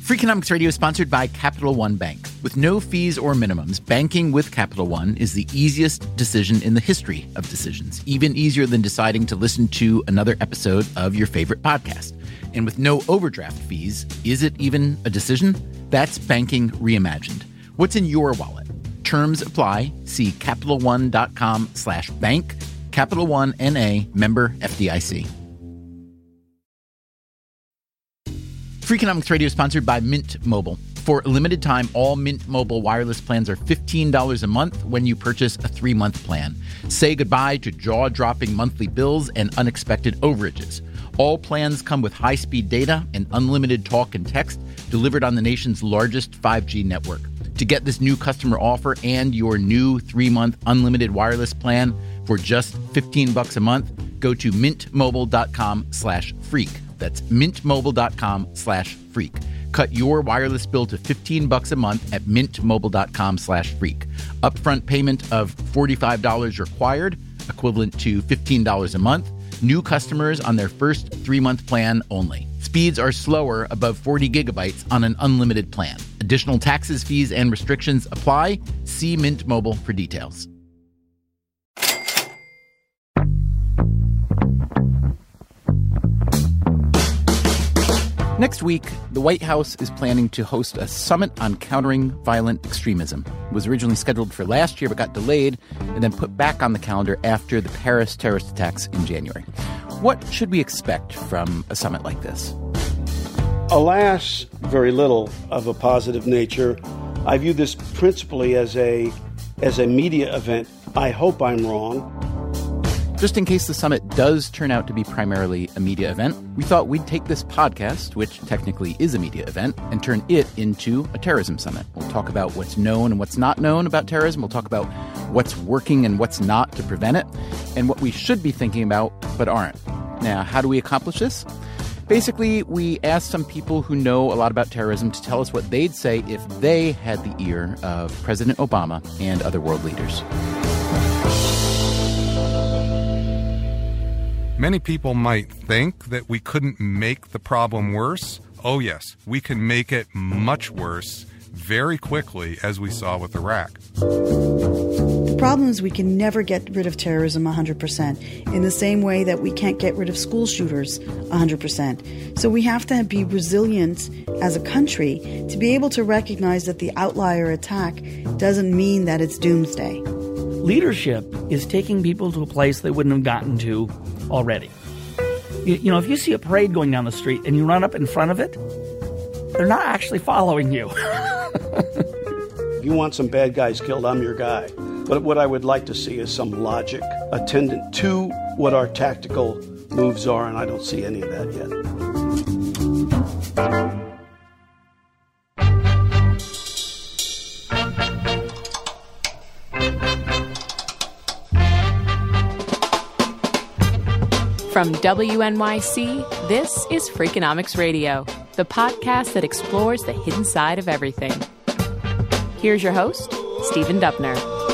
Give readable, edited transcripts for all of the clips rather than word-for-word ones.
Freakonomics Radio is sponsored by Capital One Bank. With no fees or minimums, banking with Capital One is the easiest decision in the history of decisions, even easier than deciding to listen to another episode of your favorite podcast. And with no overdraft fees, is it even a decision? That's banking reimagined. What's in your wallet? Terms apply. See CapitalOne.com/bank. Capital One N.A. member FDIC. Freakonomics Radio is sponsored by Mint Mobile. For a limited time, all Mint Mobile wireless plans are $15 a month when you purchase a 3-month plan. Say goodbye to jaw-dropping monthly bills and unexpected overages. All plans come with high-speed data and unlimited talk and text delivered on the nation's largest 5G network. To get this new customer offer and your new 3-month unlimited wireless plan for just $15 a month, go to mintmobile.com/freak. That's mintmobile.com/freak. Cut your wireless bill to $15 a month at mintmobile.com/freak. Upfront payment of $45 required, equivalent to $15 a month. New customers on their first 3-month plan only. Speeds are slower above 40 gigabytes on an unlimited plan. Additional taxes, fees, and restrictions apply. See Mint Mobile for details. Next week, the White House is planning to host a summit on countering violent extremism. It was originally scheduled for last year but got delayed and then put back on the calendar after the Paris terrorist attacks in January. What should we expect from a summit like this? Alas, very little of a positive nature. I view this principally as a media event. I hope I'm wrong. Just in case the summit does turn out to be primarily a media event, we thought we'd take this podcast, which technically is a media event, and turn it into a terrorism summit. We'll talk about what's known and what's not known about terrorism. We'll talk about what's working and what's not to prevent it, and what we should be thinking about but aren't. Now, how do we accomplish this? Basically, we asked some people who know a lot about terrorism to tell us what they'd say if they had the ear of President Obama and other world leaders. Many people might think that we couldn't make the problem worse. Oh, yes, we can make it much worse very quickly, as we saw with Iraq. The problem is we can never get rid of terrorism 100%, in the same way that we can't get rid of school shooters 100%. So we have to be resilient as a country to be able to recognize that the outlier attack doesn't mean that it's doomsday. Leadership is taking people to a place they wouldn't have gotten to already. You know, if you see a parade going down the street and you run up in front of it, they're not actually following you. If you want some bad guys killed, I'm your guy. But what I would like to see is some logic attendant to what our tactical moves are, and I don't see any of that yet. From WNYC, this is Freakonomics Radio, the podcast that explores the hidden side of everything. Here's your host, Stephen Dubner.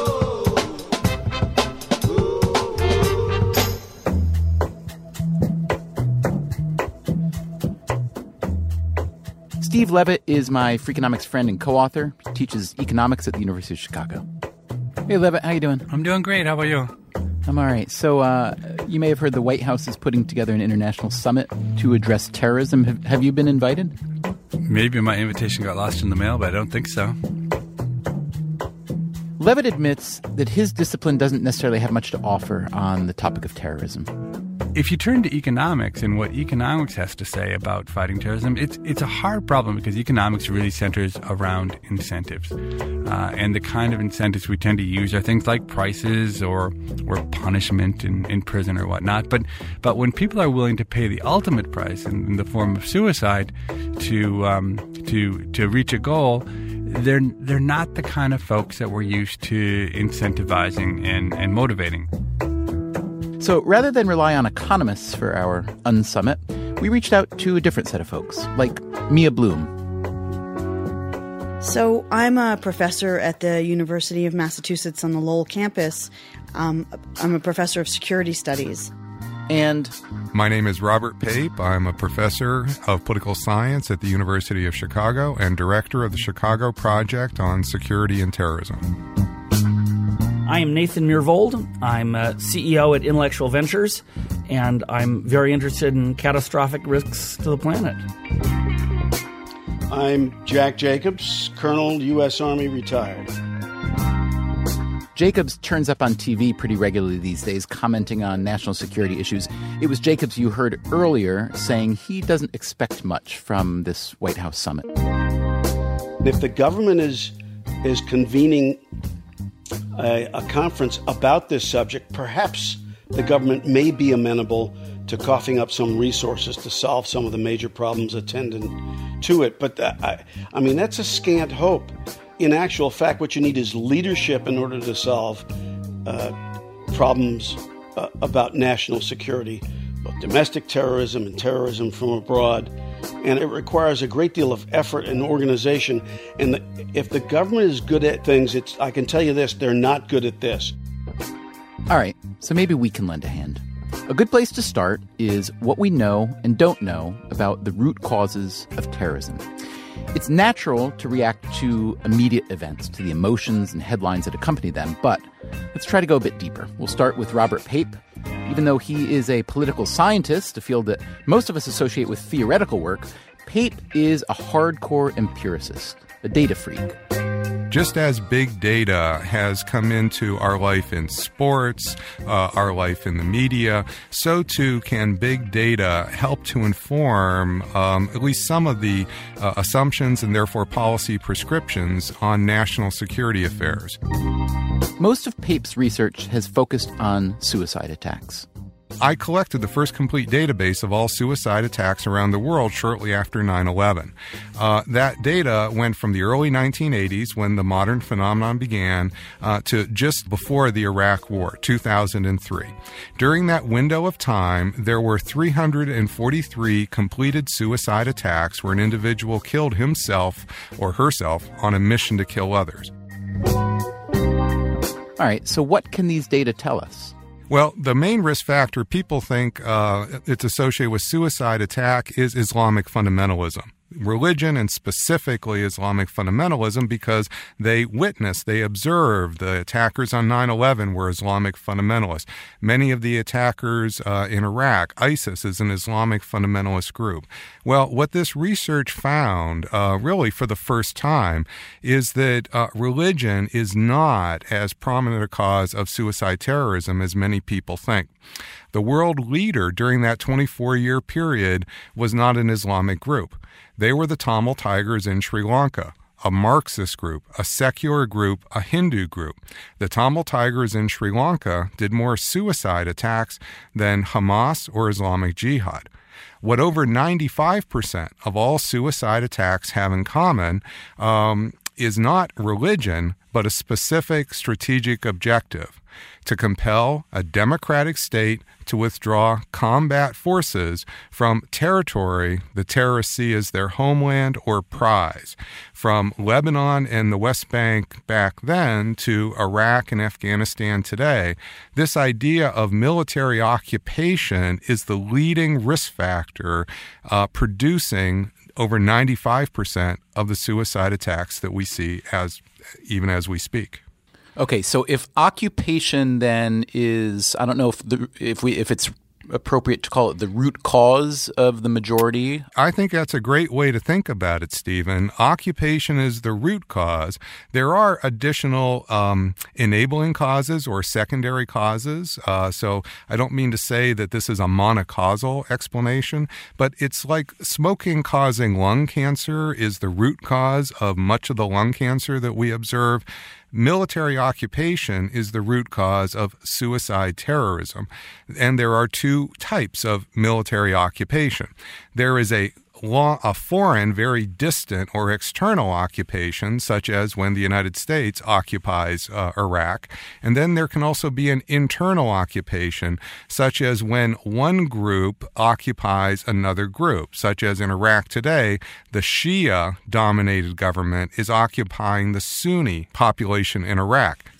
Steve Levitt is my Freakonomics friend and co-author. He teaches economics at the University of Chicago. Hey, Levitt, how you doing? I'm doing great. How about you? I'm all right. So you may have heard the White House is putting together an international summit to address terrorism. Have you been invited? Maybe my invitation got lost in the mail, but I don't think so. Levitt admits that his discipline doesn't necessarily have much to offer on the topic of terrorism. If you turn to economics and what economics has to say about fighting terrorism, it's a hard problem because economics really centers around incentives. And the kind of incentives we tend to use are things like prices or punishment in prison or whatnot. But when people are willing to pay the ultimate price in the form of suicide to reach a goal, they're not the kind of folks that we're used to incentivizing and motivating. So rather than rely on economists for our unsummit, we reached out to a different set of folks, like Mia Bloom. So I'm a professor at the University of Massachusetts on the Lowell campus. I'm a professor of security studies. And my name is Robert Pape. I'm a professor of political science at the University of Chicago and director of the Chicago Project on Security and Terrorism. I am Nathan Myhrvold. I'm CEO at Intellectual Ventures, and I'm very interested in catastrophic risks to the planet. I'm Jack Jacobs, Colonel, U.S. Army, retired. Jacobs turns up on TV pretty regularly these days, commenting on national security issues. It was Jacobs you heard earlier saying he doesn't expect much from this White House summit. If the government is convening a conference about this subject, perhaps the government may be amenable to coughing up some resources to solve some of the major problems attendant to it. But I mean, that's a scant hope. In actual fact, what you need is leadership in order to solve problems about national security, both domestic terrorism and terrorism from abroad. And it requires a great deal of effort and organization. And if the government is good at things, I can tell you this, they're not good at this. All right, so maybe we can lend a hand. A good place to start is what we know and don't know about the root causes of terrorism. It's natural to react to immediate events, to the emotions and headlines that accompany them, but let's try to go a bit deeper. We'll start with Robert Pape. Even though he is a political scientist, a field that most of us associate with theoretical work, Pape is a hardcore empiricist, a data freak. Just as big data has come into our life in sports, our life in the media, so too can big data help to inform at least some of the assumptions and therefore policy prescriptions on national security affairs. Most of Pape's research has focused on suicide attacks. I collected the first complete database of all suicide attacks around the world shortly after 9/11. That data went from the early 1980s, when the modern phenomenon began, to just before the Iraq War, 2003. During that window of time, there were 343 completed suicide attacks where an individual killed himself or herself on a mission to kill others. All right, so what can these data tell us? Well, the main risk factor people think it's associated with suicide attack is Islamic fundamentalism. Religion, and specifically Islamic fundamentalism, because they observed the attackers on 9/11 were Islamic fundamentalists. Many of the attackers in Iraq, ISIS is an Islamic fundamentalist group. Well, what this research found, really for the first time, is that religion is not as prominent a cause of suicide terrorism as many people think. The world leader during that 24-year period was not an Islamic group. They were the Tamil Tigers in Sri Lanka, a Marxist group, a secular group, a Hindu group. The Tamil Tigers in Sri Lanka did more suicide attacks than Hamas or Islamic Jihad. What over 95% of all suicide attacks have in common is not religion, but a specific strategic objective: to compel a democratic state to withdraw combat forces from territory the terrorists see as their homeland or prize. From Lebanon and the West Bank back then to Iraq and Afghanistan today, this idea of military occupation is the leading risk factor producing over 95% of the suicide attacks that we see even as we speak. Okay, so if occupation then is, I don't know if it's appropriate to call it the root cause of the majority. I think that's a great way to think about it, Stephen. Occupation is the root cause. There are additional enabling causes or secondary causes. So I don't mean to say that this is a monocausal explanation, but it's like smoking causing lung cancer is the root cause of much of the lung cancer that we observe. Military occupation is the root cause of suicide terrorism. And there are two types of military occupation. There is a foreign, very distant or external occupation, such as when the United States occupies Iraq. And then there can also be an internal occupation, such as when one group occupies another group, such as in Iraq today, the Shia-dominated government is occupying the Sunni population in Iraq.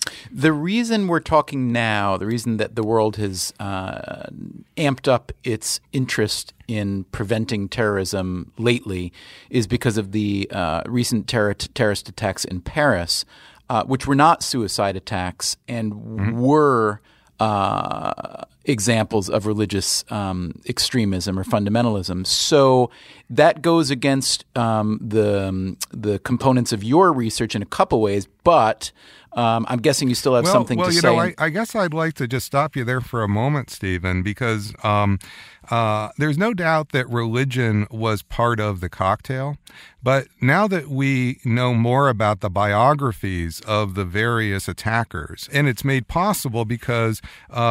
The reason we're talking now, the reason that the world has amped up its interest in preventing terrorism lately is because of the recent terrorist attacks in Paris, which were not suicide attacks and were examples of religious extremism or fundamentalism. So that goes against the components of your research in a couple ways, but I'm guessing you still have something to say. Well, I guess I'd like to just stop you there for a moment, Stephen, because there's no doubt that religion was part of the cocktail. But now that we know more about the biographies of the various attackers, and it's made possible because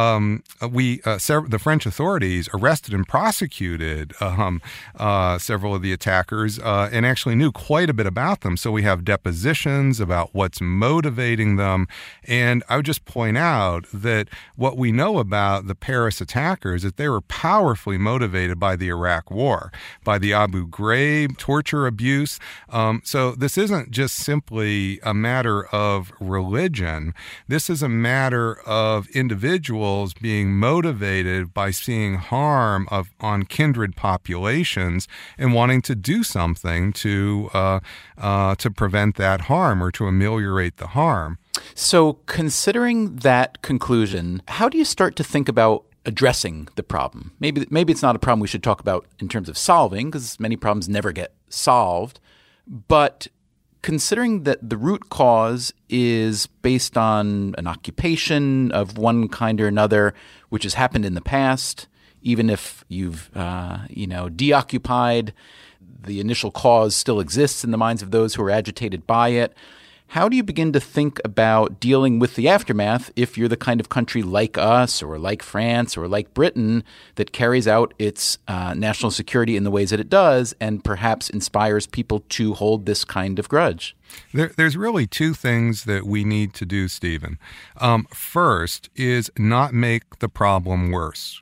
the French authorities arrested and prosecuted several of the attackers and actually knew quite a bit about them. So we have depositions about what's motivating them. And I would just point out that what we know about the Paris attackers is that they were powerfully motivated by the Iraq War, by the Abu Ghraib torture abuse. So this isn't just simply a matter of religion. This is a matter of individuals being motivated by seeing harm on kindred populations and wanting to do something to prevent that harm or to ameliorate the harm. So considering that conclusion, how do you start to think about addressing the problem? Maybe it's not a problem we should talk about in terms of solving, because many problems never get solved. But considering that the root cause is based on an occupation of one kind or another, which has happened in the past, even if you've deoccupied, the initial cause still exists in the minds of those who are agitated by it. How do you begin to think about dealing with the aftermath if you're the kind of country like us or like France or like Britain that carries out its national security in the ways that it does and perhaps inspires people to hold this kind of grudge? There's really two things that we need to do, Stephen. First is not make the problem worse.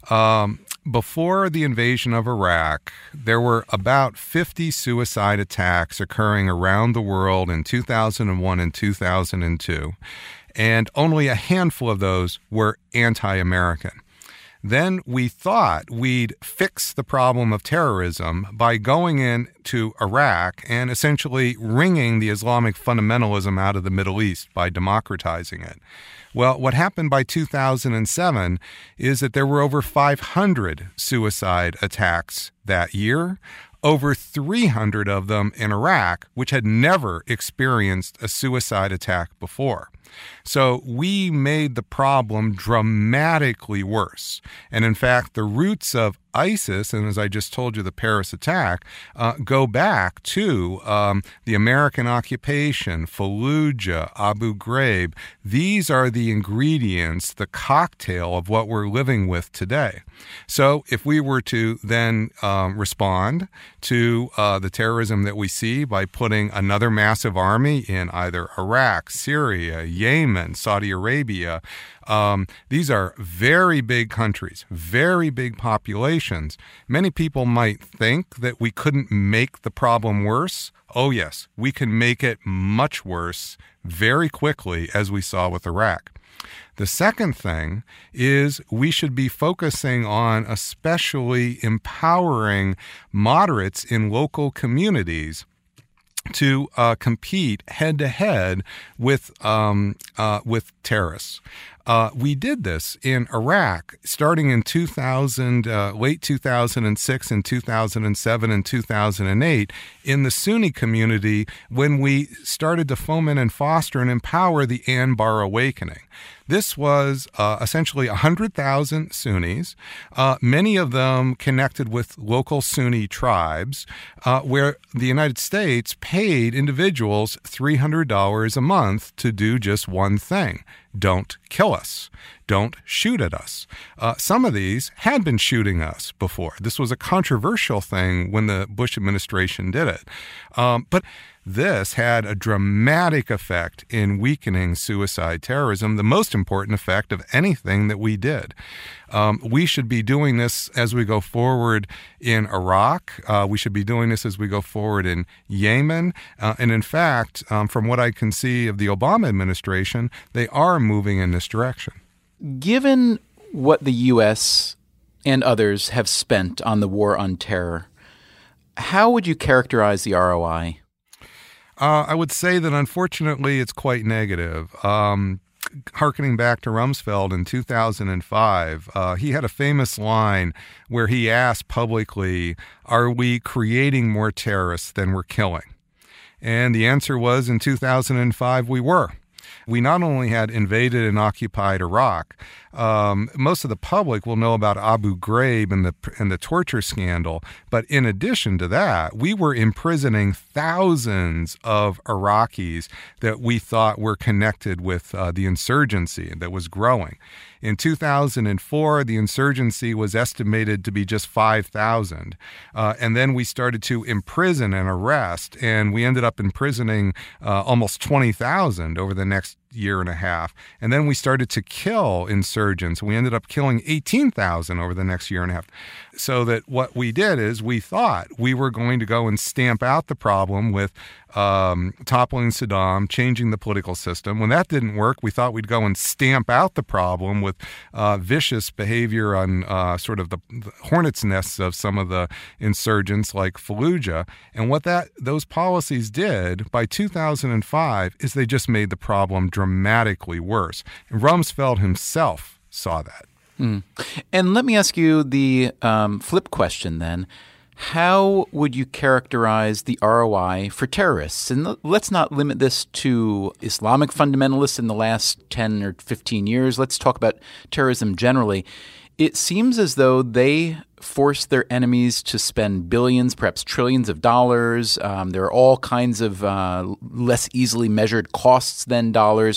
Before the invasion of Iraq, there were about 50 suicide attacks occurring around the world in 2001 and 2002, and only a handful of those were anti-American. Then we thought we'd fix the problem of terrorism by going into Iraq and essentially wringing the Islamic fundamentalism out of the Middle East by democratizing it. Well, what happened by 2007 is that there were over 500 suicide attacks that year, over 300 of them in Iraq, which had never experienced a suicide attack before. So we made the problem dramatically worse. And in fact, the roots of ISIS, and as I just told you, the Paris attack, go back to the American occupation, Fallujah, Abu Ghraib. These are the ingredients, the cocktail of what we're living with today. So if we were to then respond to the terrorism that we see by putting another massive army in either Iraq, Syria, Yemen, Saudi Arabia, these are very big countries, very big populations. Many people might think that we couldn't make the problem worse. Oh, yes, we can make it much worse very quickly, as we saw with Iraq. The second thing is we should be focusing on especially empowering moderates in local communities to compete head-to-head with terrorists. We did this in Iraq starting in late 2006 and 2007 and 2008 in the Sunni community when we started to foment and foster and empower the Anbar Awakening. This was essentially 100,000 Sunnis, many of them connected with local Sunni tribes, where the United States paid individuals $300 a month to do just one thing. Don't kill us. Don't shoot at us. Some of these had been shooting us before. This was a controversial thing when the Bush administration did it. But this had a dramatic effect in weakening suicide terrorism, the most important effect of anything that we did. We should be doing this as we go forward in Iraq. We should be doing this as we go forward in Yemen. And in fact, from what I can see of the Obama administration, they are moving in this direction. Given what the U.S. and others have spent on the war on terror, how would you characterize the ROI? I would say that unfortunately it's quite negative. Harkening back to Rumsfeld in 2005, he had a famous line where he asked publicly, "Are we creating more terrorists than we're killing?" And the answer was, in 2005, we were. We not only had invaded and occupied Iraq, most of the public will know about Abu Ghraib and the torture scandal, but in addition to that, we were imprisoning thousands of Iraqis that we thought were connected with the insurgency that was growing. In 2004, the insurgency was estimated to be just 5,000. And then we started to imprison and arrest, and we ended up imprisoning almost 20,000 over the next year and a half. And then we started to kill insurgents. We ended up killing 18,000 over the next year and a half. So that what we did is we thought we were going to go and stamp out the problem with toppling Saddam, changing the political system. When that didn't work, we thought we'd go and stamp out the problem with vicious behavior on sort of the hornet's nests of some of the insurgents like Fallujah. And what those policies did by 2005 is they just made the problem dramatically worse. And Rumsfeld himself saw that. And let me ask you the flip question then. How would you characterize the ROI for terrorists? And let's not limit this to Islamic fundamentalists in the last 10 or 15 years. Let's talk about terrorism generally. It seems as though they force their enemies to spend billions, perhaps trillions of dollars. There are all kinds of less easily measured costs than dollars,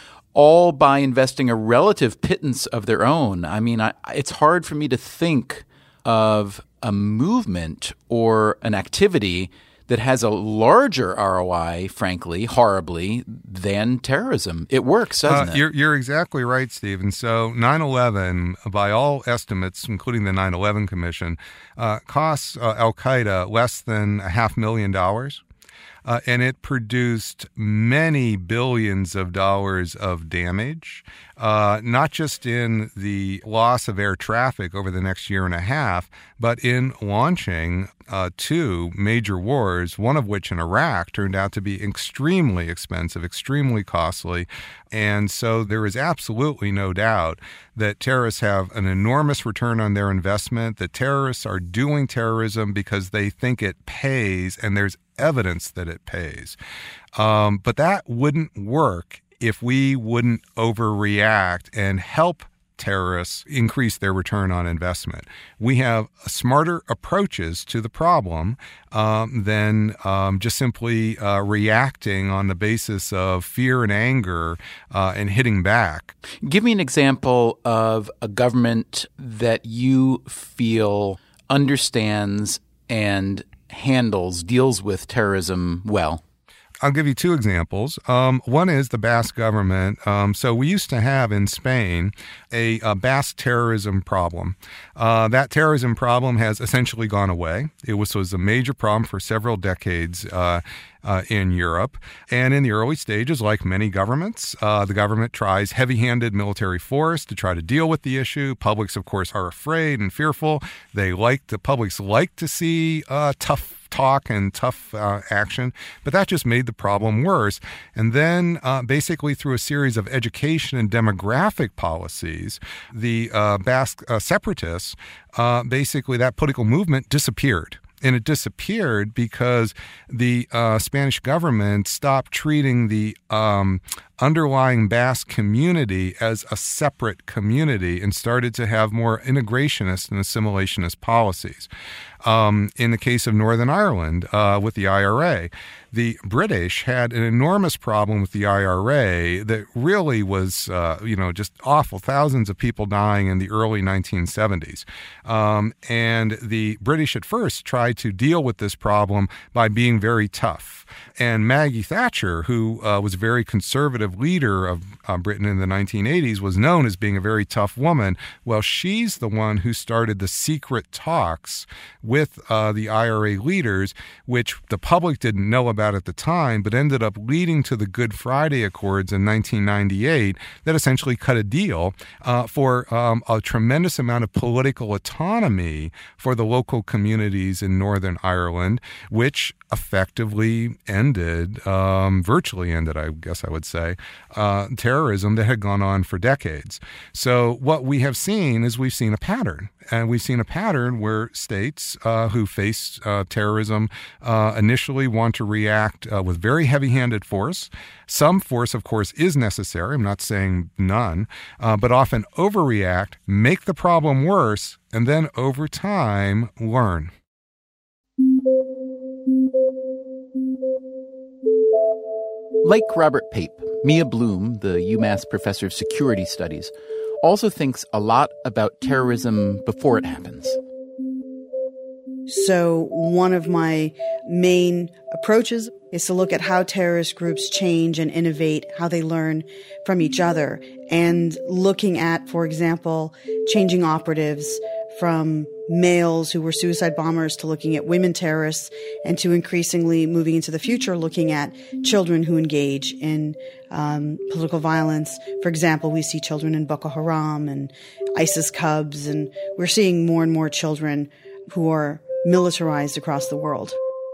all by investing a relative pittance of their own. I mean, it's hard for me to think of a movement or an activity that has a larger ROI, frankly, horribly, than terrorism. It works, doesn't it? You're exactly right, Stephen. So 9/11, by all estimates, including the 9/11 Commission, costs al-Qaeda less than $500,000. And it produced many billions of dollars of damage, not just in the loss of air traffic over the next year and a half, but in launching two major wars, one of which in Iraq turned out to be extremely expensive, extremely costly. And so there is absolutely no doubt that terrorists have an enormous return on their investment, that terrorists are doing terrorism because they think it pays, and there's evidence that it pays. But that wouldn't work if we wouldn't overreact and help terrorists increase their return on investment. We have smarter approaches to the problem than just simply reacting on the basis of fear and anger and hitting back. Give me an example of a government that you feel understands and deals with terrorism well. I'll give you two examples. One is the Basque government. So we used to have in Spain a Basque terrorism problem. That terrorism problem has essentially gone away. It was a major problem for several decades in Europe. And in the early stages, like many governments, the government tries heavy-handed military force to try to deal with the issue. Publics, of course, are afraid and fearful. The publics like to see tough talk and tough action, but that just made the problem worse. And then basically through a series of education and demographic policies, the Basque separatists, basically that political movement disappeared. And it disappeared because the Spanish government stopped treating the underlying Basque community as a separate community and started to have more integrationist and assimilationist policies. In the case of Northern Ireland with the IRA, the British had an enormous problem with the IRA that really was, just awful. Thousands of people dying in the early 1970s. And the British at first tried to deal with this problem by being very tough. And Maggie Thatcher, who was a very conservative leader of Britain in the 1980s, was known as being a very tough woman. Well, she's the one who started the secret talks with the IRA leaders, which the public didn't know about at the time, but ended up leading to the Good Friday Accords in 1998 that essentially cut a deal for a tremendous amount of political autonomy for the local communities in Northern Ireland, which effectively ended, virtually ended, I guess I would say, terrorism that had gone on for decades. So what we have seen is we've seen a pattern. And we've seen a pattern where states who face terrorism initially want to react with very heavy-handed force. Some force, of course, is necessary. I'm not saying none, but often overreact, make the problem worse, and then over time learn. Like Robert Pape, Mia Bloom, the UMass professor of security studies, also thinks a lot about terrorism before it happens. So one of my main approaches is to look at how terrorist groups change and innovate, how they learn from each other, and looking at, for example, changing operatives from males who were suicide bombers to looking at women terrorists, and to increasingly moving into the future looking at children who engage in political violence. For example, we see children in Boko Haram and ISIS cubs, and we're seeing more and more children who are militarized across the world.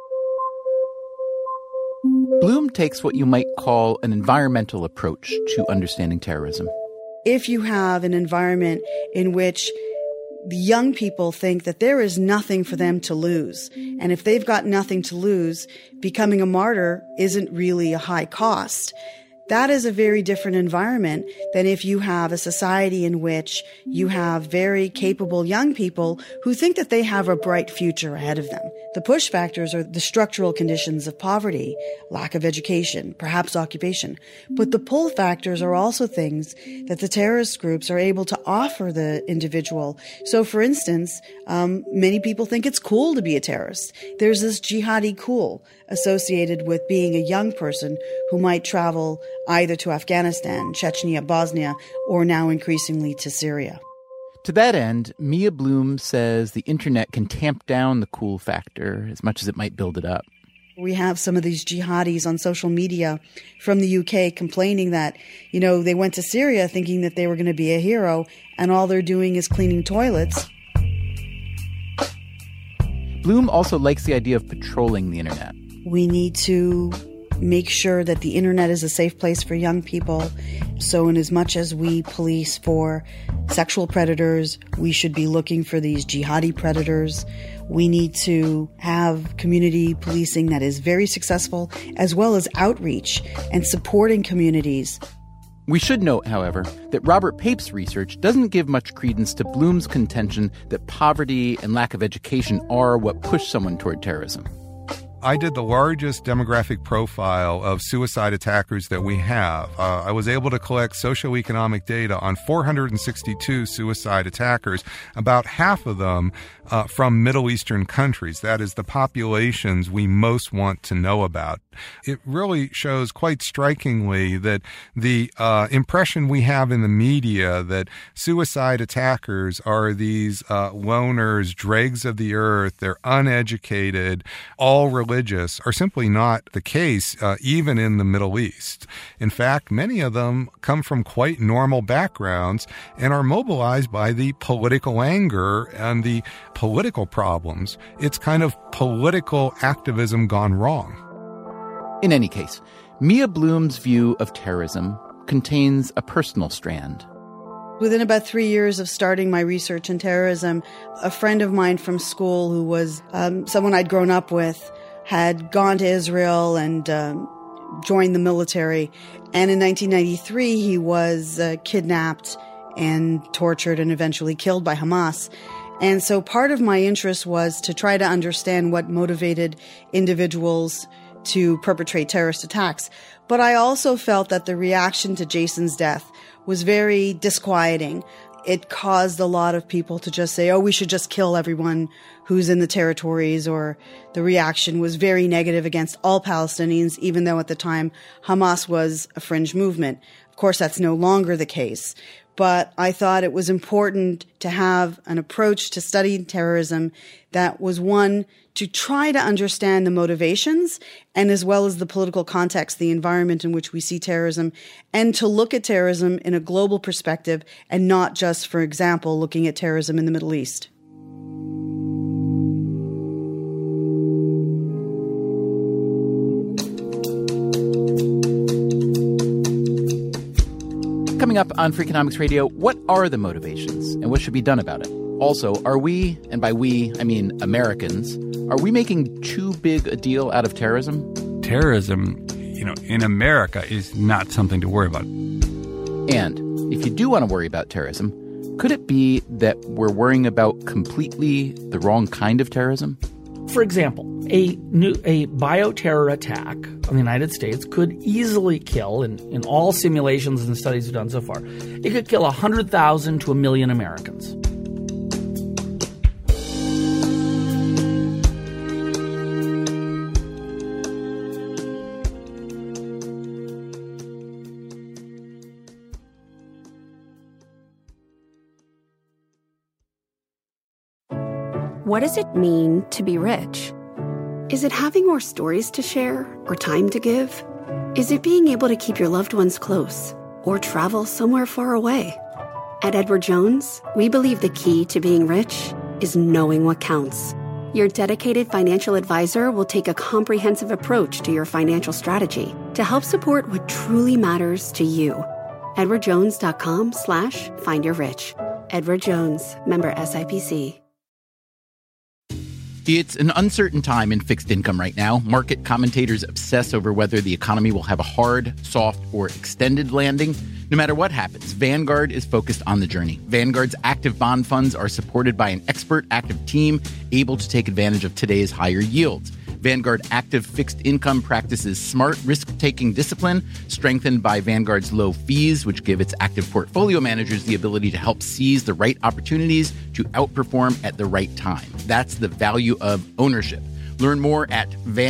Bloom takes what you might call an environmental approach to understanding terrorism. If you have an environment in which the young people think that there is nothing for them to lose, and if they've got nothing to lose, becoming a martyr isn't really a high cost. That is a very different environment than if you have a society in which you have very capable young people who think that they have a bright future ahead of them. The push factors are the structural conditions of poverty, lack of education, perhaps occupation. But the pull factors are also things that the terrorist groups are able to offer the individual. So, for instance, many people think it's cool to be a terrorist. There's this jihadi cool associated with being a young person who might travel either to Afghanistan, Chechnya, Bosnia, or now increasingly to Syria. To that end, Mia Bloom says the internet can tamp down the cool factor as much as it might build it up. We have some of these jihadis on social media from the UK complaining that, they went to Syria thinking that they were going to be a hero, and all they're doing is cleaning toilets. Bloom also likes the idea of patrolling the internet. We need to make sure that the internet is a safe place for young people. So in as much as we police for sexual predators, we should be looking for these jihadi predators. We need to have community policing that is very successful, as well as outreach and supporting communities. We should note, however, that Robert Pape's research doesn't give much credence to Bloom's contention that poverty and lack of education are what push someone toward terrorism. I did the largest demographic profile of suicide attackers that we have. I was able to collect socioeconomic data on 462 suicide attackers, about half of them from Middle Eastern countries. That is the populations we most want to know about. It really shows quite strikingly that the impression we have in the media that suicide attackers are these loners, dregs of the earth, they're uneducated, all religious, are simply not the case, even in the Middle East. In fact, many of them come from quite normal backgrounds and are mobilized by the political anger and the political problems. It's kind of political activism gone wrong. In any case, Mia Bloom's view of terrorism contains a personal strand. Within about 3 years of starting my research in terrorism, a friend of mine from school who was someone I'd grown up with had gone to Israel and joined the military. And in 1993, he was kidnapped and tortured and eventually killed by Hamas. And so part of my interest was to try to understand what motivated individuals to perpetrate terrorist attacks. But I also felt that the reaction to Jason's death was very disquieting. it caused a lot of people to just say, oh, we should just kill everyone who's in the territories, or the reaction was very negative against all Palestinians, even though at the time Hamas was a fringe movement. Of course, that's no longer the case. But I thought it was important to have an approach to studying terrorism that was one to try to understand the motivations and as well as the political context, the environment in which we see terrorism, and to look at terrorism in a global perspective and not just, for example, looking at terrorism in the Middle East. Coming up on Freakonomics Radio, what are the motivations and what should be done about it? Also, are we, and by we, I mean Americans, are we making too big a deal out of terrorism? Terrorism, in America is not something to worry about. And if you do want to worry about terrorism, could it be that we're worrying about completely the wrong kind of terrorism? For example, a bioterror attack on the United States could easily kill, in all simulations and studies we've done so far, it could kill 100,000 to 1 million Americans. What does it mean to be rich? Is it having more stories to share or time to give? Is it being able to keep your loved ones close or travel somewhere far away? At Edward Jones, we believe the key to being rich is knowing what counts. Your dedicated financial advisor will take a comprehensive approach to your financial strategy to help support what truly matters to you. EdwardJones.com/findyourrich. Edward Jones, member SIPC. It's an uncertain time in fixed income right now. Market commentators obsess over whether the economy will have a hard, soft, or extended landing. No matter what happens, Vanguard is focused on the journey. Vanguard's active bond funds are supported by an expert active team able to take advantage of today's higher yields. Vanguard Active Fixed Income practices smart risk-taking discipline, strengthened by Vanguard's low fees, which give its active portfolio managers the ability to help seize the right opportunities to outperform at the right time. That's the value of ownership. Learn more at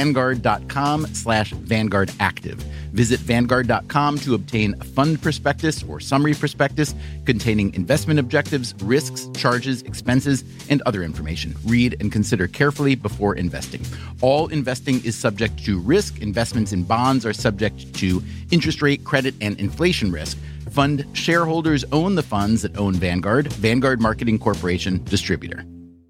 Vanguard.com/VanguardActive. Visit Vanguard.com to obtain a fund prospectus or summary prospectus containing investment objectives, risks, charges, expenses, and other information. Read and consider carefully before investing. All investing is subject to risk. Investments in bonds are subject to interest rate, credit, and inflation risk. Fund shareholders own the funds that own Vanguard. Vanguard Marketing Corporation, distributor.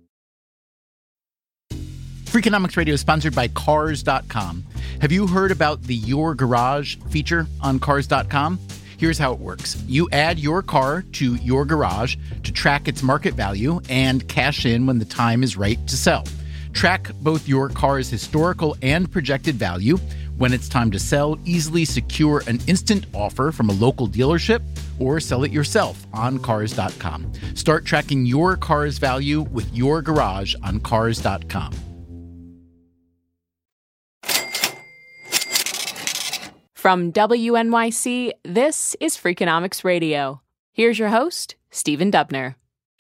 Freakonomics Radio is sponsored by Cars.com. Have you heard about the Your Garage feature on Cars.com? Here's how it works. You add your car to your garage to track its market value and cash in when the time is right to sell. Track both your car's historical and projected value. When it's time to sell, easily secure an instant offer from a local dealership or sell it yourself on Cars.com. Start tracking your car's value with your garage on Cars.com. From WNYC, this is Freakonomics Radio. Here's your host, Stephen Dubner.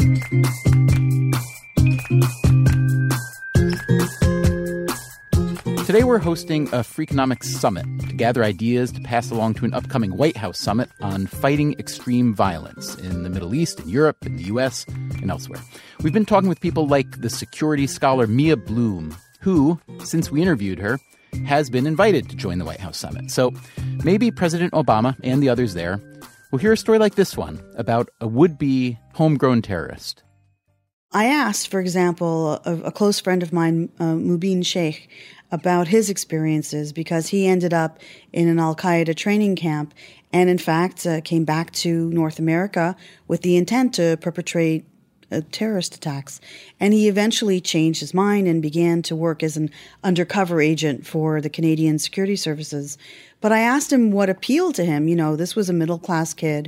Today we're hosting a Freakonomics Summit to gather ideas to pass along to an upcoming White House summit on fighting extreme violence in the Middle East, in Europe, in the U.S., and elsewhere. We've been talking with people like the security scholar Mia Bloom, who, since we interviewed her, has been invited to join the White House summit. So maybe President Obama and the others there will hear a story like this one about a would-be homegrown terrorist. I asked, for example, a close friend of mine, Mubin Sheikh, about his experiences because he ended up in an al-Qaeda training camp and, in fact, came back to North America with the intent to perpetrate terrorist attacks. And he eventually changed his mind and began to work as an undercover agent for the Canadian Security Services. But I asked him what appealed to him. You know, this was a middle-class kid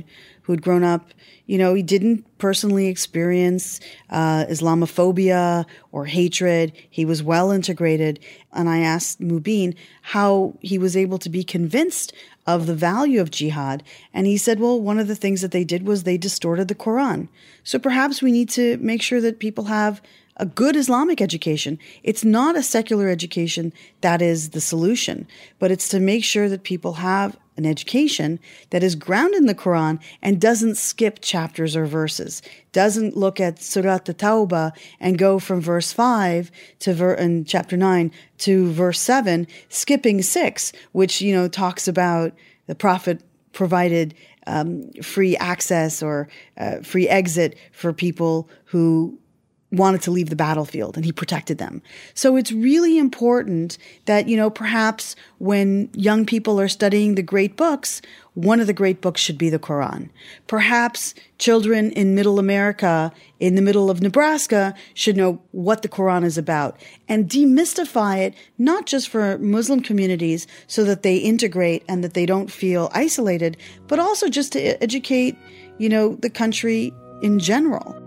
who had grown up, he didn't personally experience Islamophobia or hatred. He was well integrated. And I asked Mubin how he was able to be convinced of the value of jihad. And he said, well, one of the things that they did was they distorted the Quran. So perhaps we need to make sure that people have a good Islamic education. It's not a secular education that is the solution, but it's to make sure that people have an education that is grounded in the Quran and doesn't skip chapters or verses, doesn't look at Surah At-Tawbah and go from verse 5 to in chapter 9 to verse 7, skipping 6, which, talks about the Prophet provided free access or free exit for people who wanted to leave the battlefield, and he protected them. So it's really important that, perhaps when young people are studying the great books, one of the great books should be the Quran. Perhaps children in middle America, in the middle of Nebraska, should know what the Quran is about and demystify it, not just for Muslim communities so that they integrate and that they don't feel isolated, but also just to educate, the country in general.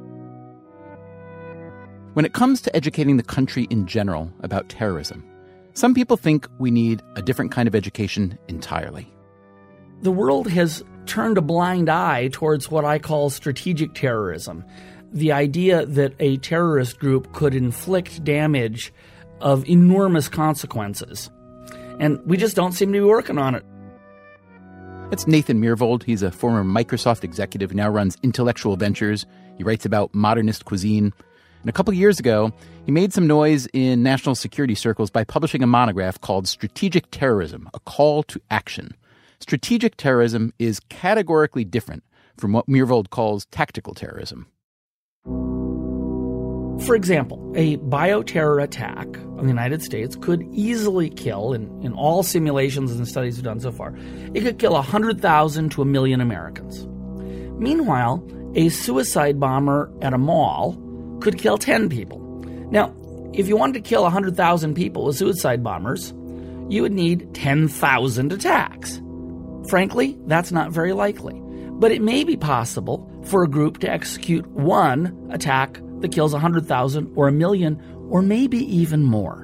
When it comes to educating the country in general about terrorism, some people think we need a different kind of education entirely. The world has turned a blind eye towards what I call strategic terrorism, the idea that a terrorist group could inflict damage of enormous consequences. And we just don't seem to be working on it. That's Nathan Myhrvold. He's a former Microsoft executive who now runs Intellectual Ventures. He writes about modernist cuisine. And a couple of years ago, he made some noise in national security circles by publishing a monograph called Strategic Terrorism, A Call to Action. Strategic terrorism is categorically different from what Myhrvold calls tactical terrorism. For example, a bioterror attack on the United States could easily kill, in all simulations and studies we've done so far, it could kill 100,000 to 1 million Americans. Meanwhile, a suicide bomber at a mall could kill 10 people. Now, if you wanted to kill 100,000 people with suicide bombers, you would need 10,000 attacks. Frankly, that's not very likely. But it may be possible for a group to execute one attack that kills 100,000 or 1 million or maybe even more.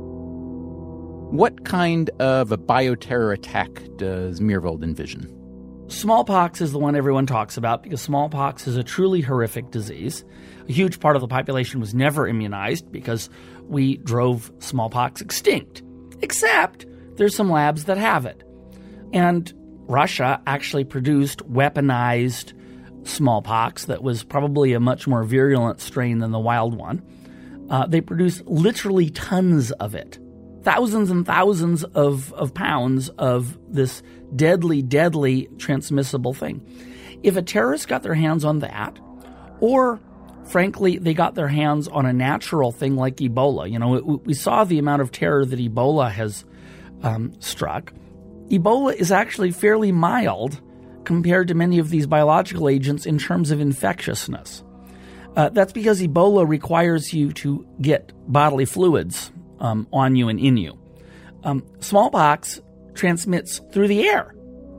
What kind of a bioterror attack does Myhrvold envision? Smallpox is the one everyone talks about because smallpox is a truly horrific disease. A huge part of the population was never immunized because we drove smallpox extinct. Except there's some labs that have it. And Russia actually produced weaponized smallpox that was probably a much more virulent strain than the wild one. They produced literally tons of it. Thousands and thousands of pounds of this deadly transmissible thing. If a terrorist got their hands on that, or frankly, they got their hands on a natural thing like Ebola. We saw the amount of terror that Ebola has struck. Ebola is actually fairly mild compared to many of these biological agents in terms of infectiousness. That's because Ebola requires you to get bodily fluids on you and in you. Smallpox transmits through the air.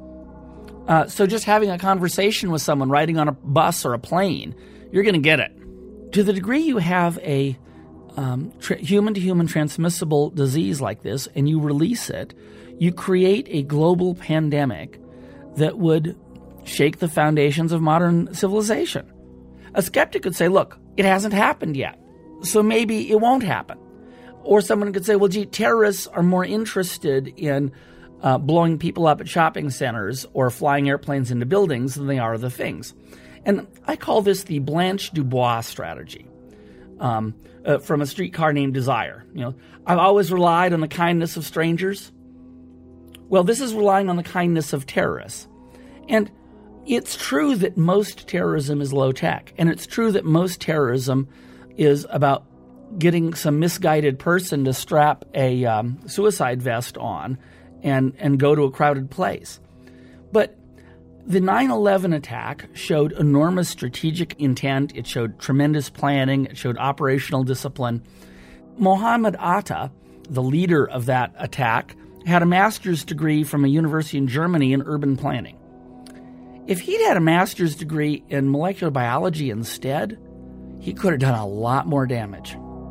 So just having a conversation with someone riding on a bus or a plane, you're going to get it. To the degree you have a human-to-human transmissible disease like this and you release it, you create a global pandemic that would shake the foundations of modern civilization. A skeptic could say, look, it hasn't happened yet, so maybe it won't happen. Or someone could say, well, gee, terrorists are more interested in blowing people up at shopping centers or flying airplanes into buildings than they are the things. And I call this the Blanche Dubois strategy from A Streetcar Named Desire. I've always relied on the kindness of strangers. Well, this is relying on the kindness of terrorists. And it's true that most terrorism is low tech. And it's true that most terrorism is about getting some misguided person to strap a suicide vest on and go to a crowded place. But the 9/11 attack showed enormous strategic intent. It showed tremendous planning. It showed operational discipline. Mohammed Atta, the leader of that attack, had a master's degree from a university in Germany in urban planning. If he'd had a master's degree in molecular biology instead, he could have done a lot more damage.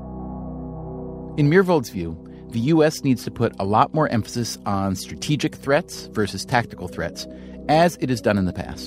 In Myhrvold's view, the U.S. needs to put a lot more emphasis on strategic threats versus tactical threats, as it has done in the past.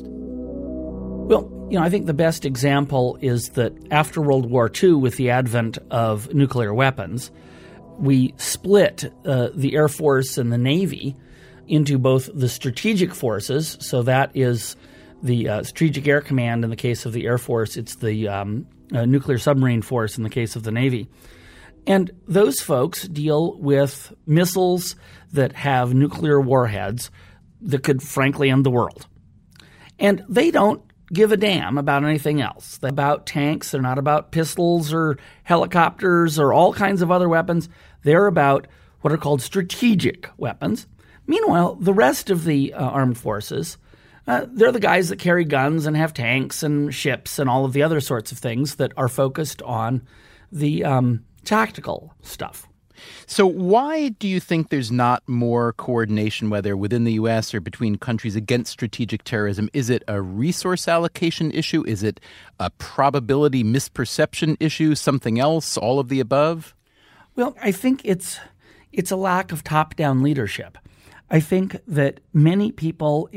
Well, I think the best example is that after World War II, with the advent of nuclear weapons, we split the Air Force and the Navy into both the strategic forces, so that is the Strategic Air Command in the case of the Air Force, it's the Nuclear Submarine Force in the case of the Navy. And those folks deal with missiles that have nuclear warheads that could frankly end the world. And they don't give a damn about anything else. They're about tanks. They're not about pistols or helicopters or all kinds of other weapons. They're about what are called strategic weapons. Meanwhile, the rest of the armed forces, they're the guys that carry guns and have tanks and ships and all of the other sorts of things that are focused on the tactical stuff. So why do you think there's not more coordination, whether within the U.S. or between countries, against strategic terrorism? Is it a resource allocation issue? Is it a probability misperception issue? Something else? All of the above? Well, I think it's a lack of top-down leadership. I think that many people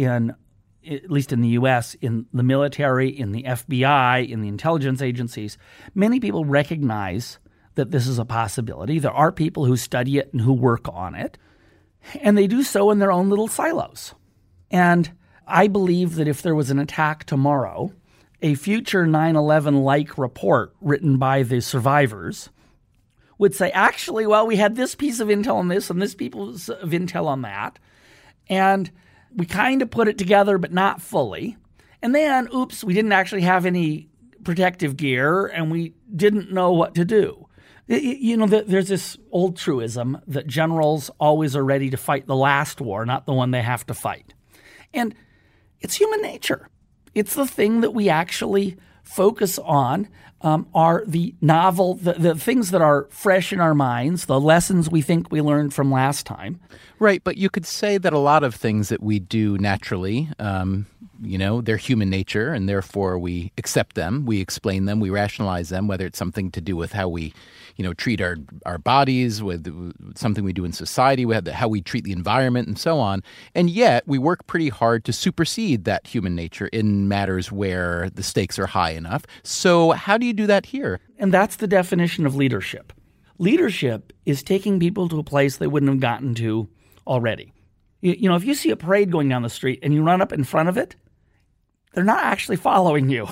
at least in the U.S., in the military, in the FBI, in the intelligence agencies, many people recognize that this is a possibility. There are people who study it and who work on it, and they do so in their own little silos. And I believe that if there was an attack tomorrow, a future 9/11-like report written by the survivors would say, actually, well, we had this piece of intel on this and this piece of intel on that, and we kind of put it together but not fully. And then, oops, we didn't actually have any protective gear and we didn't know what to do. There's this old truism that generals always are ready to fight the last war, not the one they have to fight. And it's human nature. It's the thing that we actually focus on are the novel, the things that are fresh in our minds, the lessons we think we learned from last time. Right, but you could say that a lot of things that we do naturally, they're human nature, and therefore we accept them, we explain them, we rationalize them, whether it's something to do with how we, treat our bodies, with something we do in society, how we treat the environment, and so on. And yet we work pretty hard to supersede that human nature in matters where the stakes are high enough. So how do you do that here? And that's the definition of leadership. Leadership is taking people to a place they wouldn't have gotten to already. If you see a parade going down the street and you run up in front of it, they're not actually following you.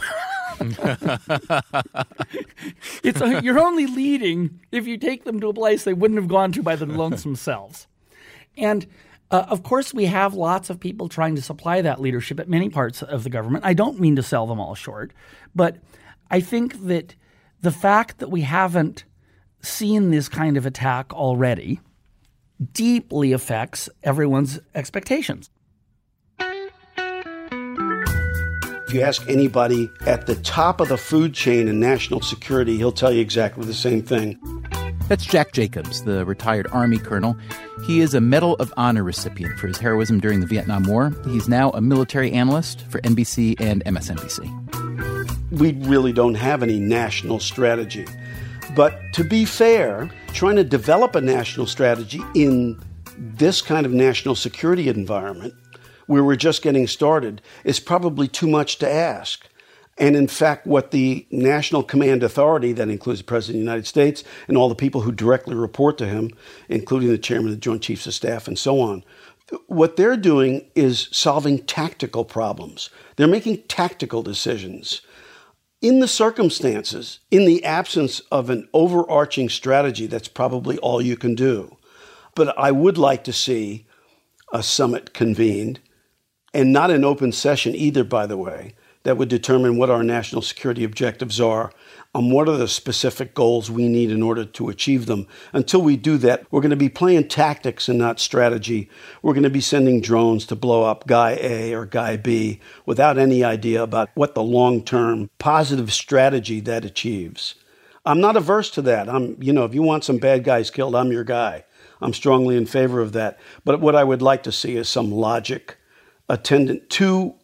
You're only leading if you take them to a place they wouldn't have gone to by their lonesome selves. And of course, we have lots of people trying to supply that leadership at many parts of the government. I don't mean to sell them all short, but I think that the fact that we haven't seen this kind of attack already deeply affects everyone's expectations. If you ask anybody at the top of the food chain in national security, he'll tell you exactly the same thing. That's Jack Jacobs, the retired Army colonel. He is a Medal of Honor recipient for his heroism during the Vietnam War. He's now a military analyst for NBC and MSNBC. We really don't have any national strategy. But to be fair, trying to develop a national strategy in this kind of national security environment, where we're just getting started, is probably too much to ask. And in fact, what the National Command Authority, that includes the President of the United States and all the people who directly report to him, including the Chairman of the Joint Chiefs of Staff and so on, what they're doing is solving tactical problems. They're making tactical decisions. In the circumstances, in the absence of an overarching strategy, that's probably all you can do. But I would like to see a summit convened, and not an open session either, by the way, that would determine what our national security objectives are and what are the specific goals we need in order to achieve them. Until we do that, we're going to be playing tactics and not strategy. We're going to be sending drones to blow up Guy A or Guy B without any idea about what the long-term positive strategy that achieves. I'm not averse to that. If you want some bad guys killed, I'm your guy. I'm strongly in favor of that. But what I would like to see is some logic attendant to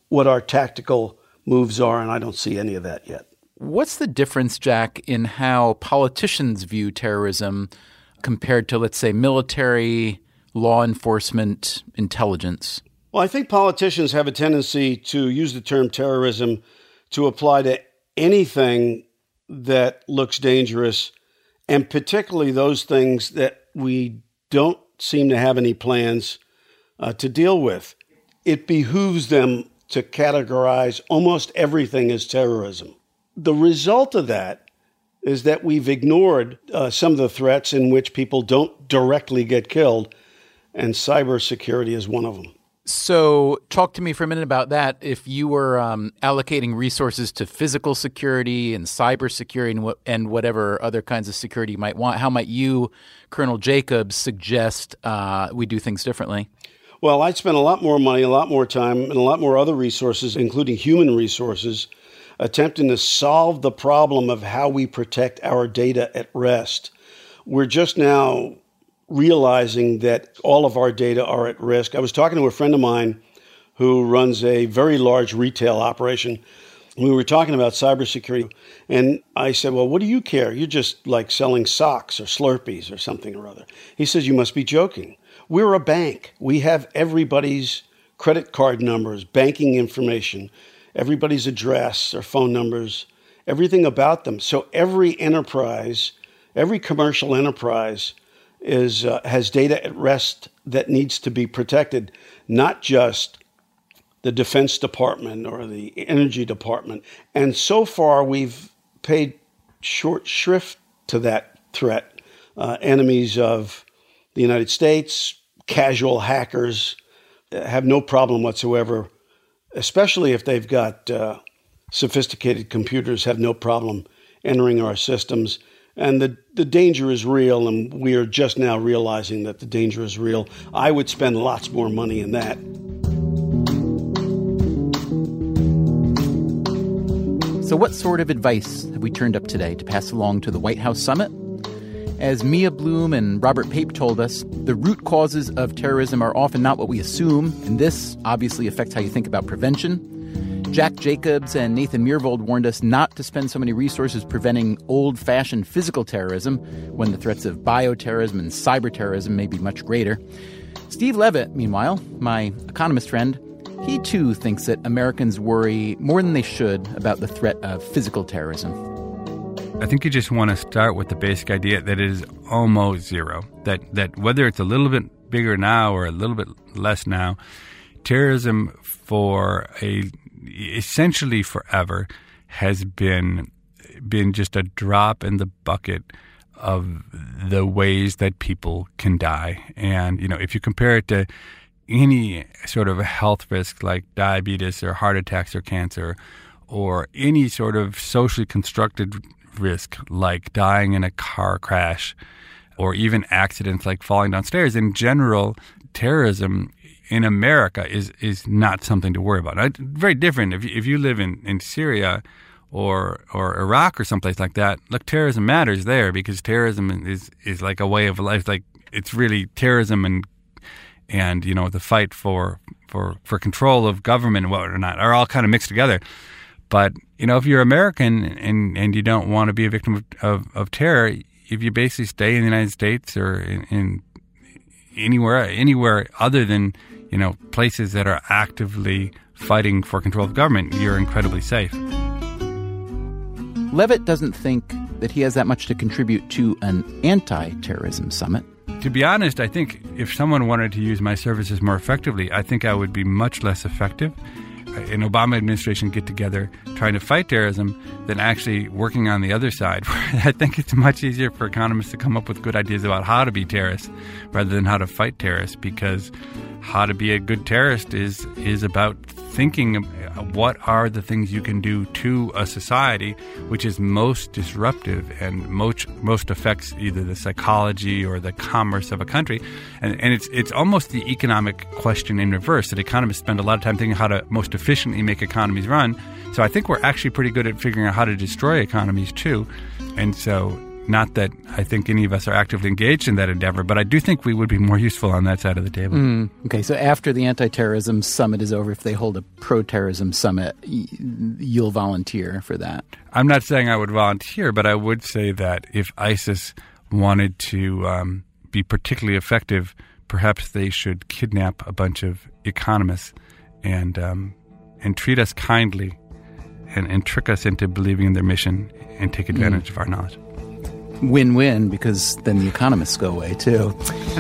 what our tactical moves are, and I don't see any of that yet. What's the difference, Jack, in how politicians view terrorism compared to, let's say, military, law enforcement, intelligence? Well, I think politicians have a tendency to use the term terrorism to apply to anything that looks dangerous, and particularly those things that we don't seem to have any plans to deal with. It behooves them to categorize almost everything as terrorism. The result of that is that we've ignored some of the threats in which people don't directly get killed, and cybersecurity is one of them. So talk to me for a minute about that. If you were allocating resources to physical security and cybersecurity and whatever other kinds of security you might want, how might you, Colonel Jacobs, suggest we do things differently? Well, I'd spend a lot more money, a lot more time, and a lot more other resources, including human resources, attempting to solve the problem of how we protect our data at rest. We're just now realizing that all of our data are at risk. I was talking to a friend of mine who runs a very large retail operation. We were talking about cybersecurity, and I said, well, what do you care? You're just like selling socks or Slurpees or something or other. He says, you must be joking. We're a bank. We have everybody's credit card numbers, banking information, everybody's address, their phone numbers, everything about them. So every enterprise, every commercial enterprise has data at rest that needs to be protected, not just the Defense Department or the Energy Department. And so far, we've paid short shrift to that threat. Enemies of the United States, casual hackers, have no problem whatsoever, especially if they've got sophisticated computers, have no problem entering our systems. And the danger is real, and we are just now realizing that the danger is real. I would spend lots more money in that. So what sort of advice have we turned up today to pass along to the White House summit? As Mia Bloom and Robert Pape told us, the root causes of terrorism are often not what we assume, and this obviously affects how you think about prevention. Jack Jacobs and Nathan Myhrvold warned us not to spend so many resources preventing old-fashioned physical terrorism when the threats of bioterrorism and cyberterrorism may be much greater. Steve Levitt, meanwhile, my economist friend, he too thinks that Americans worry more than they should about the threat of physical terrorism. I think you just want to start with the basic idea that it is almost zero, that whether it's a little bit bigger now or a little bit less now, terrorism for essentially forever has been just a drop in the bucket of the ways that people can die. And, if you compare it to any sort of health risk like diabetes or heart attacks or cancer, or any sort of socially constructed risk like dying in a car crash, or even accidents like falling downstairs, in general, terrorism in America is not something to worry about. Very different if you live in Syria or Iraq or someplace like that. Look, terrorism matters there because terrorism is like a way of life. Like it's really terrorism and the fight for control of government and whatnot are all kind of mixed together. But if you're American and you don't want to be a victim of terror, if you basically stay in the United States or in anywhere other than places that are actively fighting for control of government, you're incredibly safe. Levitt doesn't think that he has that much to contribute to an anti-terrorism summit. To be honest, I think if someone wanted to use my services more effectively, I think I would be much less effective. An Obama administration get together trying to fight terrorism than actually working on the other side. I think it's much easier for economists to come up with good ideas about how to be terrorists rather than how to fight terrorists, because how to be a good terrorist is about thinking what are the things you can do to a society which is most disruptive and most affects either the psychology or the commerce of a country. And it's almost the economic question in reverse, that economists spend a lot of time thinking how to most efficiently make economies run. So I think we're actually pretty good at figuring out how to destroy economies too. And so Not that I think any of us are actively engaged in that endeavor, but I do think we would be more useful on that side of the table. Okay, so after the anti-terrorism summit is over, if they hold a pro-terrorism summit, you'll volunteer for that? I'm not saying I would volunteer, but I would say that if ISIS wanted to be particularly effective, perhaps they should kidnap a bunch of economists and treat us kindly and trick us into believing in their mission and take advantage of our knowledge. Win-win, because then the economists go away, too.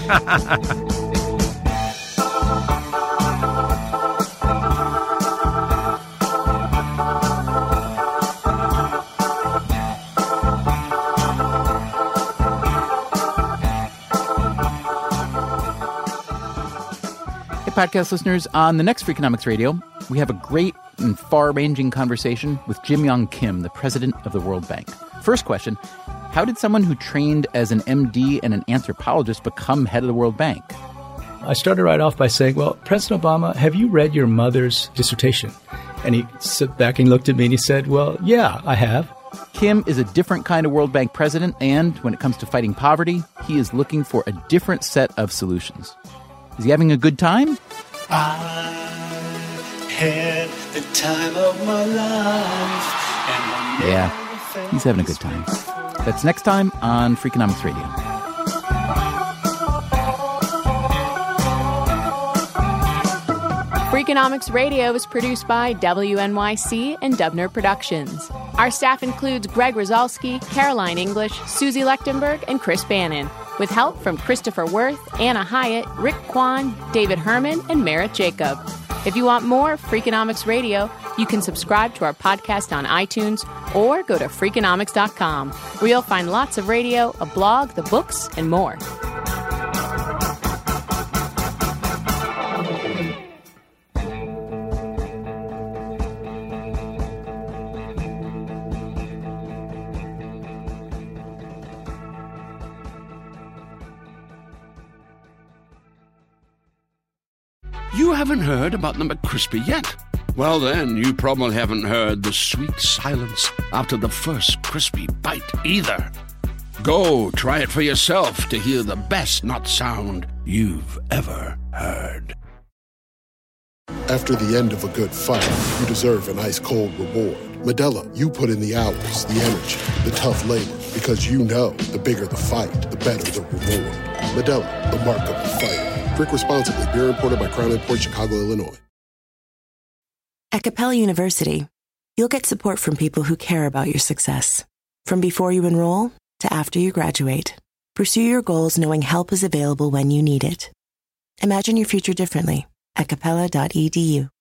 Hey, podcast listeners, on the next Freakonomics Radio, we have a great and far-ranging conversation with Jim Yong Kim, the president of the World Bank. First question, how did someone who trained as an MD and an anthropologist become head of the World Bank? I started right off by saying, well, President Obama, have you read your mother's dissertation? And he sat back and looked at me and he said, well, yeah, I have. Kim is a different kind of World Bank president, and when it comes to fighting poverty, he is looking for a different set of solutions. Is he having a good time? I had the time of my life. Yeah, he's having a good time. That's next time on Freakonomics Radio. Freakonomics Radio is produced by WNYC and Dubner Productions. Our staff includes Greg Rosalski, Caroline English, Susie Lechtenberg, and Chris Bannon, with help from Christopher Worth, Anna Hyatt, Rick Kwan, David Herman, and Merritt Jacob. If you want more Freakonomics Radio, you can subscribe to our podcast on iTunes or go to Freakonomics.com, where you'll find lots of radio, a blog, the books, and more. You haven't heard about the McCrispy yet? Well, then, you probably haven't heard the sweet silence after the first crispy bite either. Go try it for yourself to hear the best nut sound you've ever heard. After the end of a good fight, you deserve an ice-cold reward. Modelo, you put in the hours, the energy, the tough labor, because you know the bigger the fight, the better the reward. Modelo, the mark of the fighter. Drink responsibly. Beer imported by Crown Imports, Chicago, Illinois. At Capella University, you'll get support from people who care about your success. From before you enroll to after you graduate, pursue your goals knowing help is available when you need it. Imagine your future differently at capella.edu.